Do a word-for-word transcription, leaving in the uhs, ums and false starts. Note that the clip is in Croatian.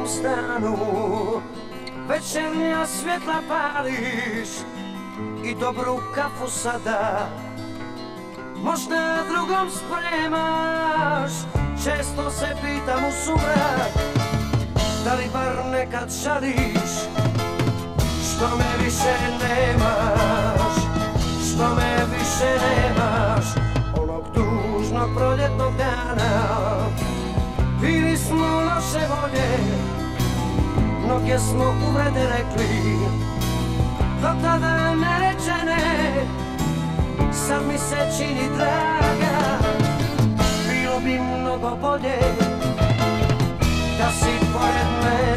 mom stanu večernja svjetla pališ i dobru kafu sada možda drugom spremaš. Često se pitam u sumrak da li bar nekad žališ što me više nemaš, što me više nemaš. Onog tužnog proljetnog dana bili smo loše volje, mnoge smo uvrede rekli, do tada nerečene, sad mi se čini draga. Bilo bi mnogo bolje da si pored mene.